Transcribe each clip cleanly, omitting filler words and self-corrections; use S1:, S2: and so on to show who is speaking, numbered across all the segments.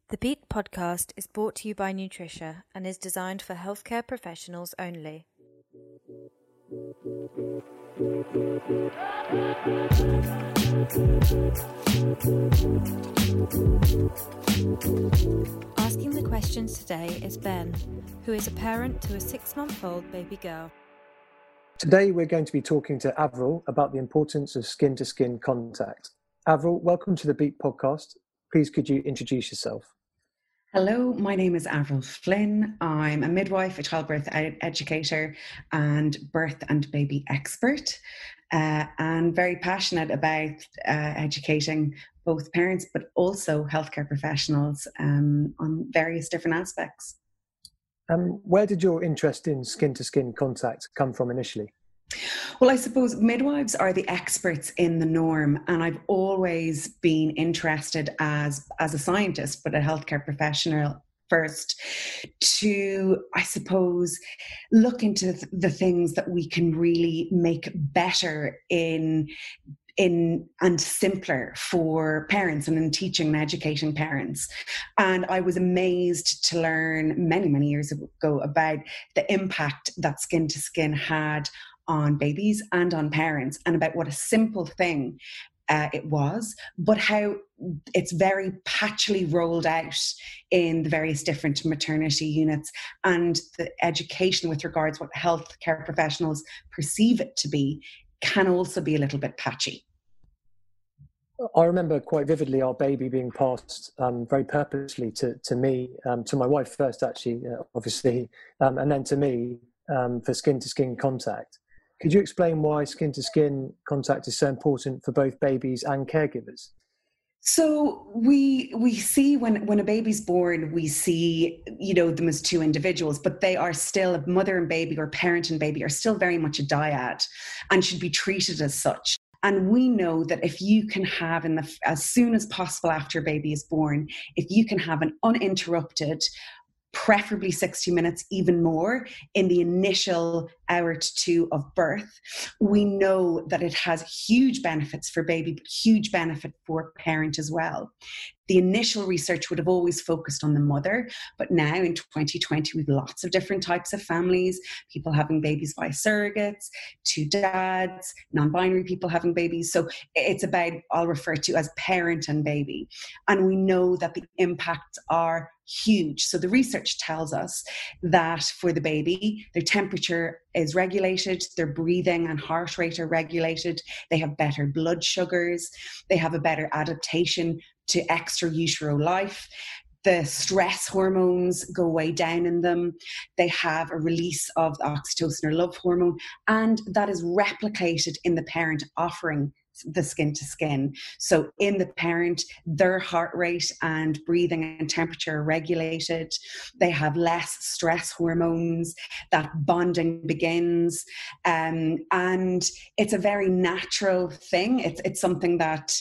S1: The Beat podcast is brought to you by Nutricia and is designed for healthcare professionals only. Asking the questions today is Ben, who is a parent to a 6-month-old baby girl.
S2: Today we're going to be talking to Avril about the importance of skin-to-skin contact. Avril, welcome to the Beat podcast. Please could you introduce yourself?
S3: Hello, my name is Avril Flynn. I'm a midwife, a childbirth educator and birth and baby expert, and very passionate about educating both parents but also healthcare professionals on various different aspects.
S2: Where did your interest in skin-to-skin contact come from initially?
S3: Well, I suppose midwives are the experts in the norm, and I've always been interested as a scientist, but a healthcare professional first, to, I suppose, look into the things that we can really make better in and simpler for parents and in teaching and educating parents. And I was amazed to learn many years ago about the impact that skin to skin had on babies and on parents, and about what a simple thing it was, but how it's very patchily rolled out in the various different maternity units, and the education with regards to what healthcare professionals perceive it to be can also be a little bit patchy.
S2: I remember quite vividly our baby being passed very purposely to me, to my wife first actually, obviously, and then to me for skin-to-skin contact. Could you explain why skin-to-skin contact is so important for both babies and caregivers?
S3: So we see when a baby's born, we see, them as two individuals, but they are still, a mother and baby or parent and baby are still very much a dyad and should be treated as such. And we know that if you can have, as soon as possible after a baby is born, if you can have an uninterrupted, preferably 60 minutes, even more, in the initial hour to two of birth, we know that it has huge benefits for baby, but huge benefit for parent as well. The initial research would have always focused on the mother, but now in 2020, we have lots of different types of families, people having babies by surrogates, two dads, non-binary people having babies. So it's about, I'll refer to as parent and baby. And we know that the impacts are huge. So the research tells us that for the baby, their temperature is regulated, their breathing and heart rate are regulated, they have better blood sugars, they have a better adaptation to extra-utero life. The stress hormones go way down in them. They have a release of the oxytocin or love hormone, and that is replicated in the parent offering the skin to skin. So in the parent, their heart rate and breathing and temperature are regulated. They have less stress hormones. That bonding begins. And it's a very natural thing. It's something that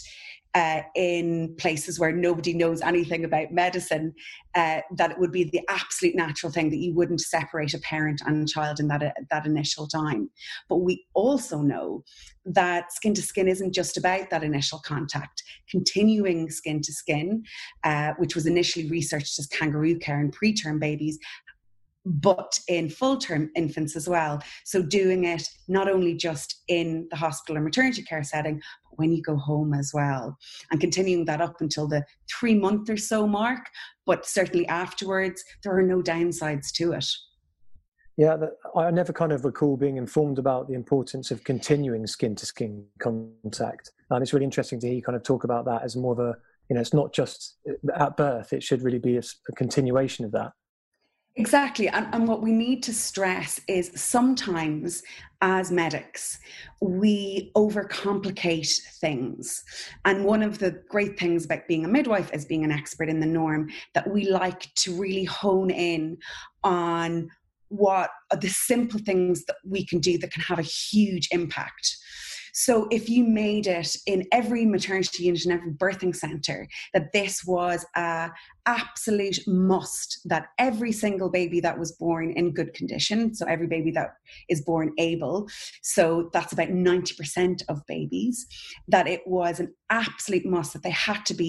S3: in places where nobody knows anything about medicine, that it would be the absolute natural thing that you wouldn't separate a parent and child in that initial time. But we also know that skin to skin isn't just about that initial contact. Continuing skin to skin, which was initially researched as kangaroo care in preterm babies, but in full-term infants as well. So doing it not only just in the hospital or maternity care setting, but when you go home as well. And continuing that up until the 3-month or so mark, but certainly afterwards, there are no downsides to it.
S2: Yeah, I never kind of recall being informed about the importance of continuing skin-to-skin contact. And it's really interesting to hear you kind of talk about that as more of a, it's not just at birth, it should really be a continuation of that.
S3: Exactly. And what we need to stress is sometimes as medics, we overcomplicate things. And one of the great things about being a midwife as being an expert in the norm, that we like to really hone in on what are the simple things that we can do that can have a huge impact. So if you made it in every maternity unit and every birthing centre, that this was an absolute must, that every single baby that was born in good condition, so every baby that is born able, so that's about 90% of babies, that it was an absolute must that they had to be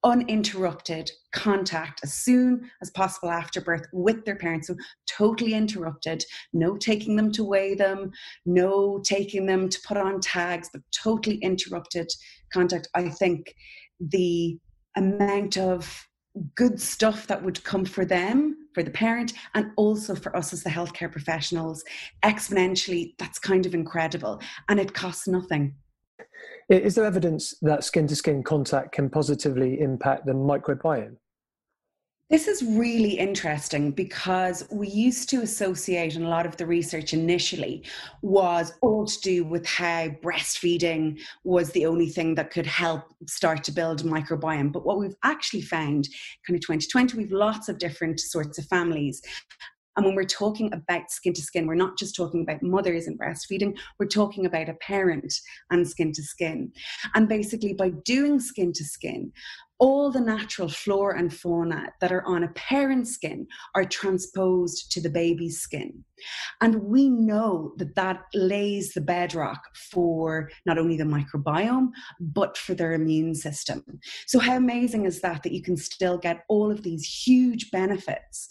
S3: uninterrupted contact as soon as possible after birth with their parents. So totally interrupted, no taking them to weigh them, no taking them to put on tags, but totally interrupted contact. I think the amount of good stuff that would come for them, for the parent, and also for us as the healthcare professionals, exponentially, that's kind of incredible. And it costs nothing.
S2: Is there evidence that skin-to-skin contact can positively impact the microbiome?
S3: This is really interesting because we used to associate, and a lot of the research initially was all to do with how breastfeeding was the only thing that could help start to build a microbiome. But what we've actually found, kind of 2020, we've lots of different sorts of families. And when we're talking about skin to skin, we're not just talking about mothers and breastfeeding, we're talking about a parent and skin to skin. And basically by doing skin to skin, all the natural flora and fauna that are on a parent's skin are transposed to the baby's skin. And we know that that lays the bedrock for not only the microbiome, but for their immune system. So how amazing is that you can still get all of these huge benefits?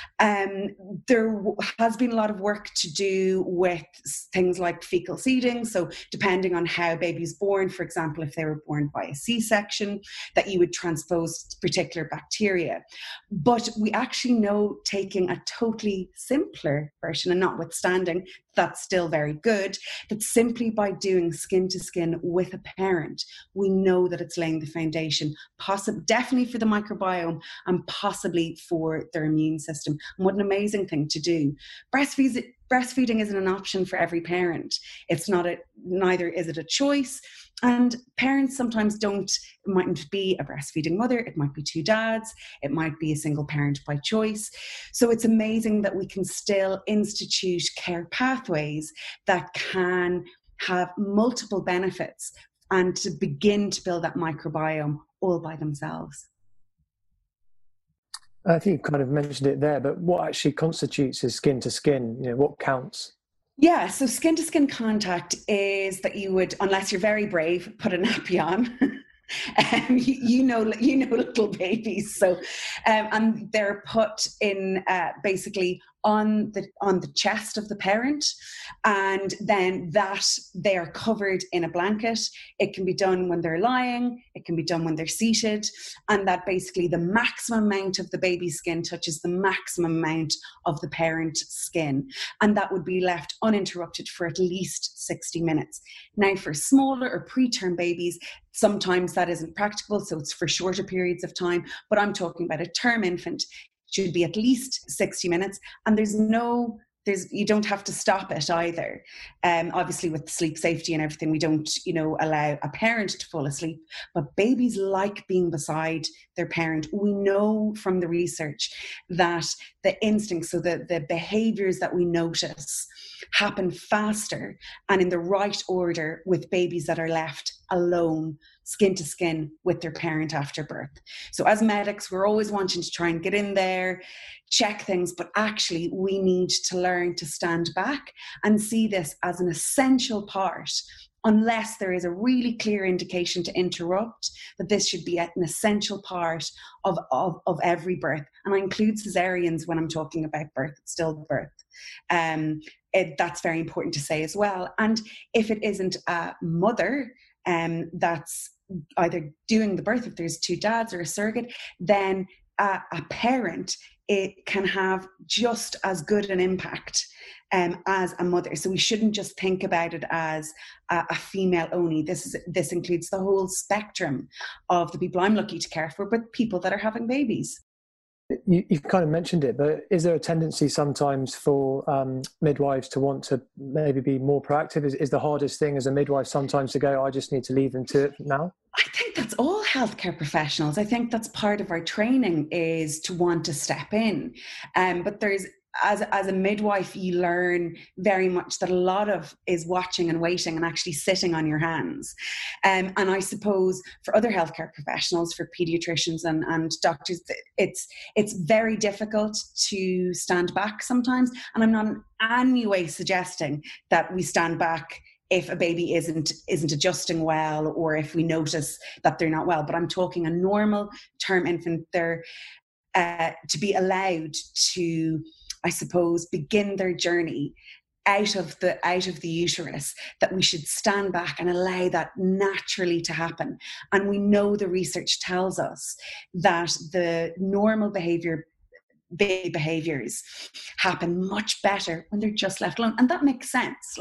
S3: There has been a lot of work to do with things like fecal seeding. So depending on how a baby's born, for example, if they were born by a C-section, that you would transpose particular bacteria. But we actually know, taking a totally simpler version, and notwithstanding that's still very good, that simply by doing skin to skin with a parent, we know that it's laying the foundation, definitely for the microbiome and possibly for their immune system. And what an amazing thing to do. Breastfeeding isn't an option for every parent. It's not neither is it a choice. And parents sometimes it mightn't be a breastfeeding mother, it might be two dads, it might be a single parent by choice. So it's amazing that we can still institute care pathways that can have multiple benefits and to begin to build that microbiome all by themselves.
S2: I think you kind of mentioned it there, but what actually constitutes as skin to skin? What counts?
S3: Yeah, so skin-to-skin contact is that you would, unless you're very brave, put a nappy on. You know little babies, so and they're put in basically on the chest of the parent, and then that they are covered in a blanket. It can be done when they're lying, it can be done when they're seated, and that basically the maximum amount of the baby's skin touches the maximum amount of the parent's skin, and that would be left uninterrupted for at least 60 minutes. Now, for smaller or preterm babies, sometimes that isn't practical, so it's for shorter periods of time, but I'm talking about a term infant. Should be at least 60 minutes, and you don't have to stop it either. Obviously with sleep safety and everything, we don't allow a parent to fall asleep, but babies like being beside their parent. We know from the research that the instincts, so the behaviors that we notice, happen faster and in the right order with babies that are left alone, skin to skin with their parent after birth. So as medics, we're always wanting to try and get in there, check things, but actually we need to learn to stand back and see this as an essential part, unless there is a really clear indication to interrupt, that this should be an essential part of every birth. And I include cesareans when I'm talking about birth, stillbirth. That's very important to say as well. And if it isn't a mother that's either doing the birth, if there's two dads or a surrogate, then a parent, it can have just as good an impact as a mother. So we shouldn't just think about it as a female only. This includes the whole spectrum of the people I'm lucky to care for, but people that are having babies.
S2: You kind of mentioned it, but is there a tendency sometimes for midwives to want to maybe be more proactive? Is the hardest thing as a midwife sometimes to go, I just need to leave them to it now?
S3: I think that's all healthcare professionals. I think that's part of our training, is to want to step in. But there's, as a midwife, you learn very much that a lot of is watching and waiting and actually sitting on your hands. And I suppose for other healthcare professionals, for pediatricians and doctors, it's very difficult to stand back sometimes. And I'm not in any way suggesting that we stand back if a baby isn't adjusting well, or if we notice that they're not well. But I'm talking a normal term infant. They're to be allowed to, I suppose, begin their journey out of the uterus, that we should stand back and allow that naturally to happen. And we know the research tells us that the normal behaviors happen much better when they're just left alone. And that makes sense.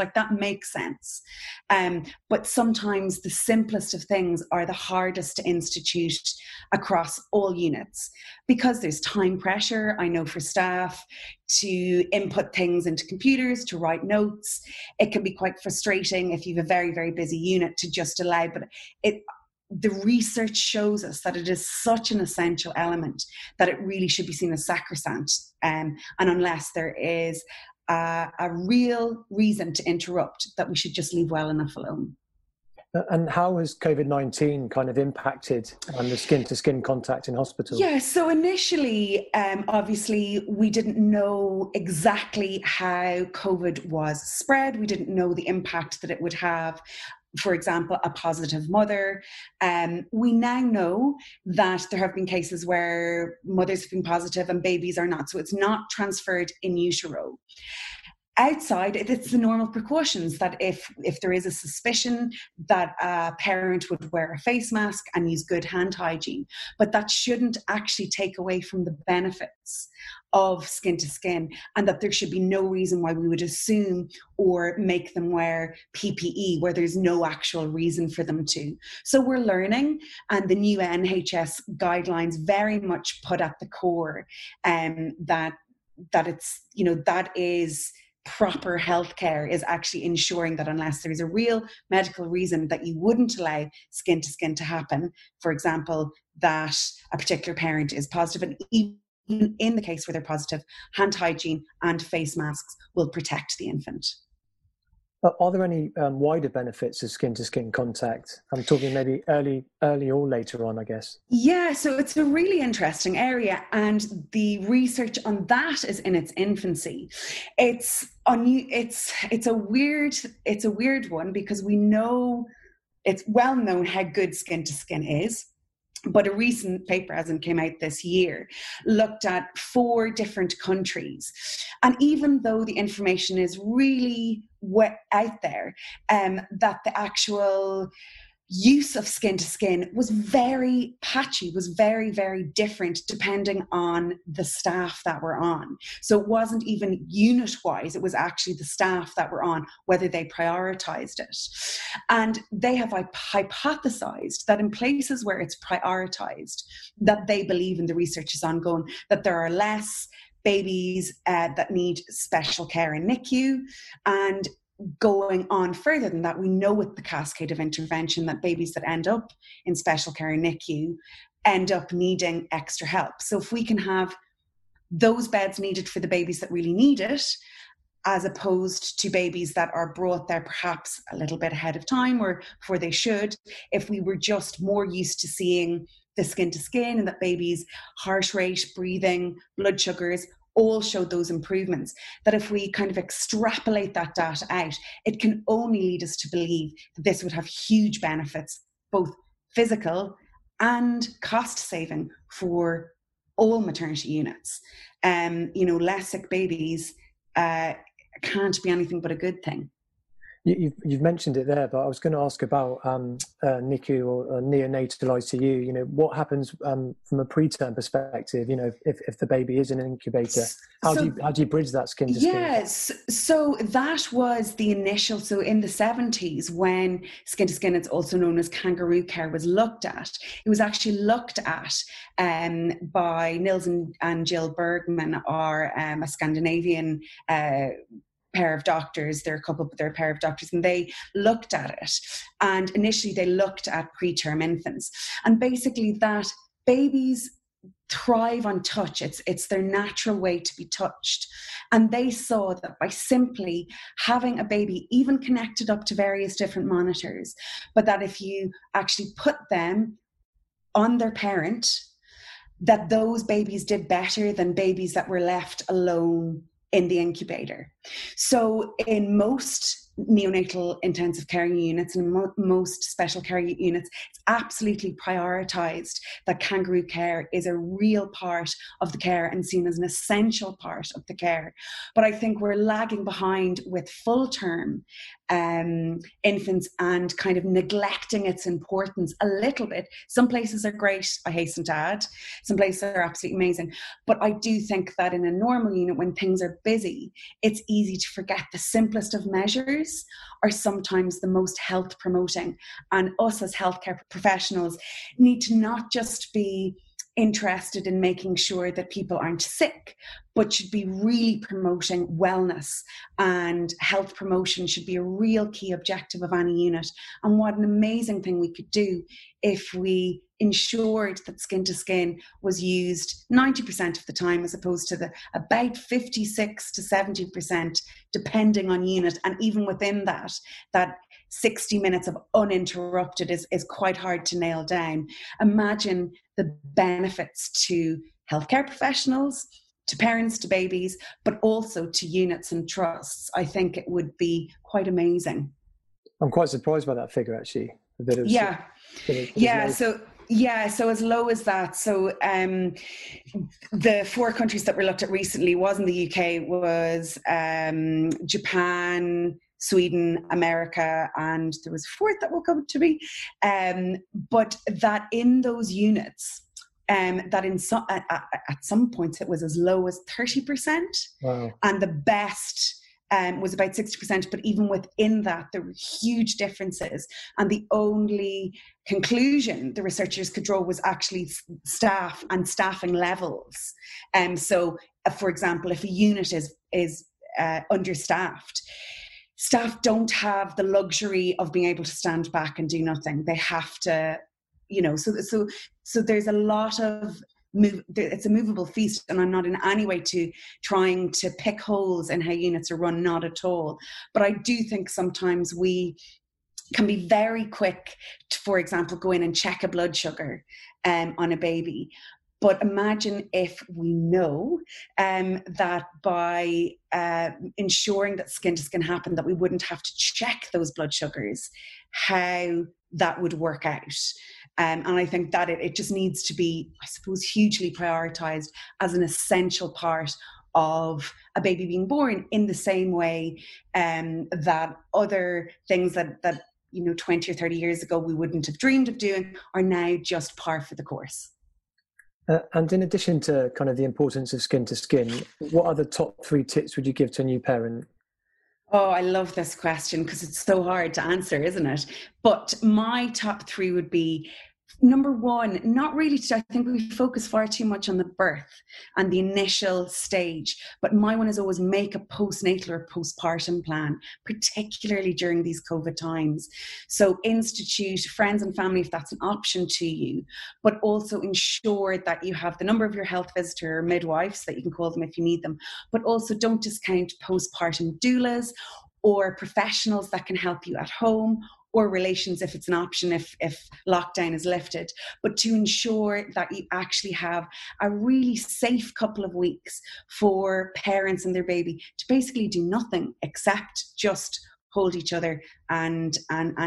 S3: But sometimes the simplest of things are the hardest to institute across all units, because there's time pressure, I know, for staff to input things into computers, to write notes. It can be quite frustrating if you have a very, very busy unit to just allow, but the research shows us that it is such an essential element that it really should be seen as sacrosanct. And unless there is a real reason to interrupt, that we should just leave well enough alone.
S2: And how has COVID-19 kind of impacted the skin-to-skin contact in hospital?
S3: Yeah, so initially, obviously, we didn't know exactly how COVID was spread. We didn't know the impact that it would have. For example, a positive mother. We now know that there have been cases where mothers have been positive and babies are not. So it's not transferred in utero. Outside, it's the normal precautions that if there is a suspicion, that a parent would wear a face mask and use good hand hygiene. But that shouldn't actually take away from the benefits of skin to skin, and that there should be no reason why we would assume or make them wear PPE where there's no actual reason for them to. So we're learning, and the new NHS guidelines very much put at the core that it's, that is proper healthcare, is actually ensuring that unless there's a real medical reason that you wouldn't allow skin to skin to happen, for example, that a particular parent is positive, and even in the case where they're positive, hand hygiene and face masks will protect the infant.
S2: Are there any wider benefits of skin-to-skin contact? I'm talking maybe early or later on, I guess.
S3: Yeah, so it's a really interesting area, and the research on that is in its infancy. It's a weird one, because we know, it's well known how good skin-to-skin is. But a recent paper, as it came out this year, looked at 4 different countries. And even though the information is really out there, that the actual use of skin to skin was very patchy, was very, very different depending on the staff that were on. So it wasn't even unit wise, it was actually the staff that were on, whether they prioritized it. And they have hypothesized that in places where it's prioritized, that they believe, and the research is ongoing, that there are less babies that need special care in NICU. And going on further than that, we know with the cascade of intervention that babies that end up in special care in NICU end up needing extra help. So if we can have those beds needed for the babies that really need it, as opposed to babies that are brought there perhaps a little bit ahead of time or before they should, if we were just more used to seeing the skin to skin, and that babies' heart rate, breathing, blood sugars all showed those improvements, that if we kind of extrapolate that data out, it can only lead us to believe that this would have huge benefits, both physical and cost saving for all maternity units. Less sick babies can't be anything but a good thing.
S2: You've mentioned it there, but I was going to ask about NICU or neonatal ICU. What happens from a preterm perspective? If the baby is in an incubator, how do you bridge that skin to skin?
S3: Yes, so that was the initial. So in the 70s, when skin to skin, it's also known as kangaroo care, was looked at. It was actually looked at by Nils and Jill Bergman, are a Scandinavian pair of doctors. They're a pair of doctors, and they looked at it. And initially they looked at preterm infants, and basically that babies thrive on touch. It's their natural way to be touched. And they saw that by simply having a baby, even connected up to various different monitors, but that if you actually put them on their parent, that those babies did better than babies that were left alone in the incubator. So in most neonatal intensive care units and most special care units, it's absolutely prioritised that kangaroo care is a real part of the care and seen as an essential part of the care. But I think we're lagging behind with full-term infants and kind of neglecting its importance a little bit. Some places are great, I hasten to add. Some places are absolutely amazing. But I do think that in a normal unit, when things are busy, it's easy to forget the simplest of measures are sometimes the most health promoting. And us as healthcare professionals need to not just be interested in making sure that people aren't sick, but should be really promoting wellness, and health promotion should be a real key objective of any unit. And what an amazing thing we could do if we ensured that Skin to Skin was used 90% of the time, as opposed to the about 56 to 70%, depending on unit. And even within that 60 minutes of uninterrupted is quite hard to nail down. Imagine the benefits to healthcare professionals, to parents, to babies, but also to units and trusts. I think it would be quite amazing.
S2: I'm quite surprised by that figure, actually.
S3: So as low as that. So the 4 countries that were looked at recently wasn't the UK, was Japan, Sweden, America, and there was a 4th that will come to me. But that in those units, that in at some points it was as low as 30%.
S2: Wow.
S3: And the best was about 60%, but even within that, there were huge differences. And the only conclusion the researchers could draw was actually staff and staffing levels. So, for example, if a unit is understaffed, staff don't have the luxury of being able to stand back and do nothing. They have to, so there's a lot of it's a movable feast, and I'm not in any way trying to pick holes in how units are run, not at all. But I do think sometimes we can be very quick to, for example, go in and check a blood sugar on a baby. But imagine if we know that by ensuring that Skin to Skin happened, that we wouldn't have to check those blood sugars, how that would work out. And I think that it just needs to be, I suppose, hugely prioritised as an essential part of a baby being born, in the same way that other things that 20 or 30 years ago we wouldn't have dreamed of doing are now just par for the course.
S2: And in addition to kind of the importance of Skin to Skin, what other top 3 tips would you give to a new parent?
S3: Oh, I love this question because it's so hard to answer, isn't it? But my top 3 would be, number 1, not really I think we focus far too much on the birth and the initial stage, but my one is always make a postnatal or postpartum plan, particularly during these COVID times. So institute friends and family if that's an option to you, but also ensure that you have the number of your health visitor or midwives, that you can call them if you need them, but also don't discount postpartum doulas or professionals that can help you at home, or relations if it's an option, if lockdown is lifted, but to ensure that you actually have a really safe couple of weeks for parents and their baby to basically do nothing except just hold each other and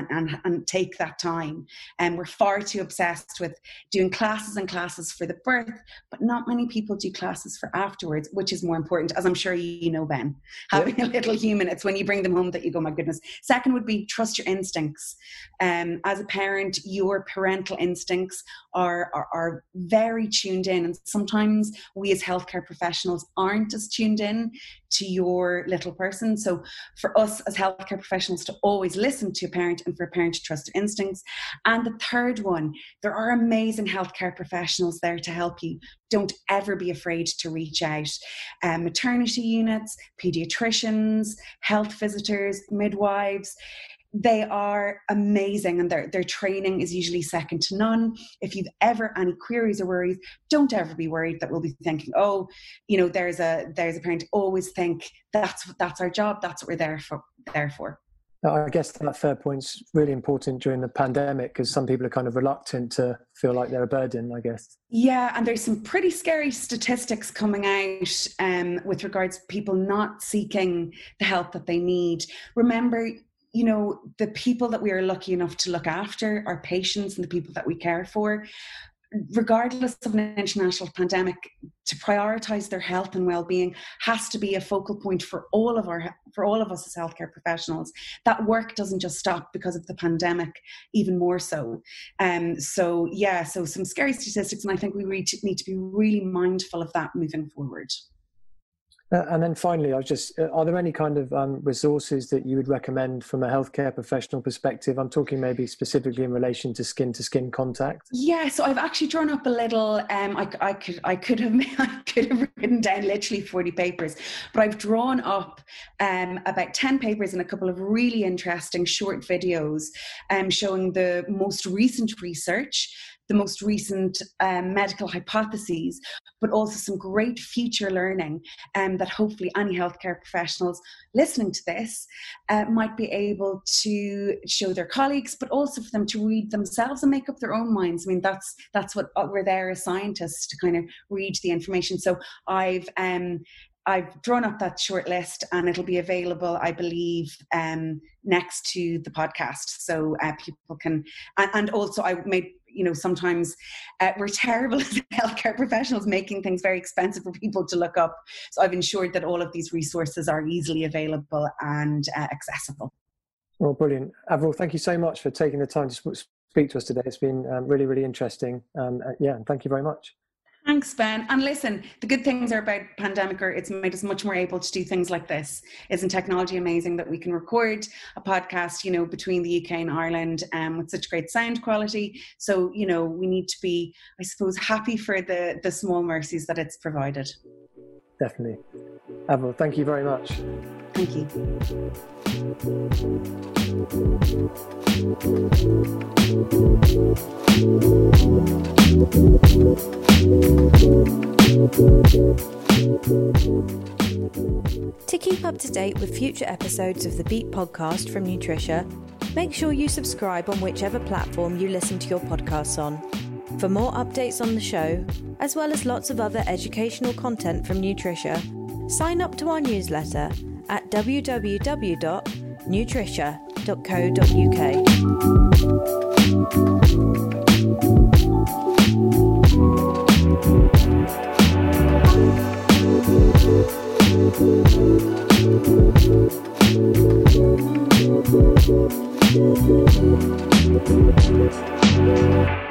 S3: take that time. And we're far too obsessed with doing classes and classes for the birth, but not many people do classes for afterwards, which is more important, as I'm sure you know, Ben. Having a little human, it's when you bring them home that you go, my goodness. Second would be trust your instincts. As a parent, your parental instincts are very tuned in, and sometimes we as healthcare professionals aren't as tuned in to your little person. So for us as healthcare professionals to always listen to a parent, and for a parent to trust their instincts. And the third one, there are amazing healthcare professionals there to help you. Don't ever be afraid to reach out. Maternity units, pediatricians, health visitors, midwives, they are amazing, and their training is usually second to none. If you've ever any queries or worries, don't ever be worried that we'll be thinking, there's a parent. Always think that's our job. That's what we're there for.
S2: I guess that third point's really important during the pandemic, because some people are kind of reluctant to feel like they're a burden, I guess.
S3: Yeah, and there's some pretty scary statistics coming out with regards to people not seeking the help that they need. Remember, the people that we are lucky enough to look after, our patients and the people that we care for, regardless of an international pandemic, to prioritize their health and well-being has to be a focal point for all of us as healthcare professionals. That work doesn't just stop because of the pandemic, even more so. So some scary statistics, and I think we need to be really mindful of that moving forward.
S2: And then finally, are there any kind of resources that you would recommend from a healthcare professional perspective? I'm talking maybe specifically in relation to skin contact.
S3: Yeah, so I've actually drawn up a little, I could have written down literally 40 papers, but I've drawn up about 10 papers and a couple of really interesting short videos showing the most recent research, the most recent medical hypotheses, but also some great future learning that hopefully any healthcare professionals listening to this might be able to show their colleagues, but also for them to read themselves and make up their own minds. I mean, that's what we're there as scientists, to kind of read the information. So I've drawn up that short list, and it'll be available, I believe, next to the podcast. So people can, and also I made, sometimes we're terrible as healthcare professionals making things very expensive for people to look up. So I've ensured that all of these resources are easily available and accessible.
S2: Well, brilliant. Avril, thank you so much for taking the time to speak to us today. It's been really, really interesting. And thank you very much.
S3: Thanks, Ben. And listen, the good things are about pandemic, or it's made us much more able to do things like this. Isn't technology amazing that we can record a podcast, between the UK and Ireland with such great sound quality? So, we need to be, I suppose, happy for the small mercies that it's provided.
S2: Definitely. Avril, thank you very much.
S3: Thank you.
S1: To keep up to date with future episodes of the Beat podcast from Nutricia, make sure you subscribe on whichever platform you listen to your podcasts on. For more updates on the show, as well as lots of other educational content from Nutricia, sign up to our newsletter at www.nutricia.co.uk.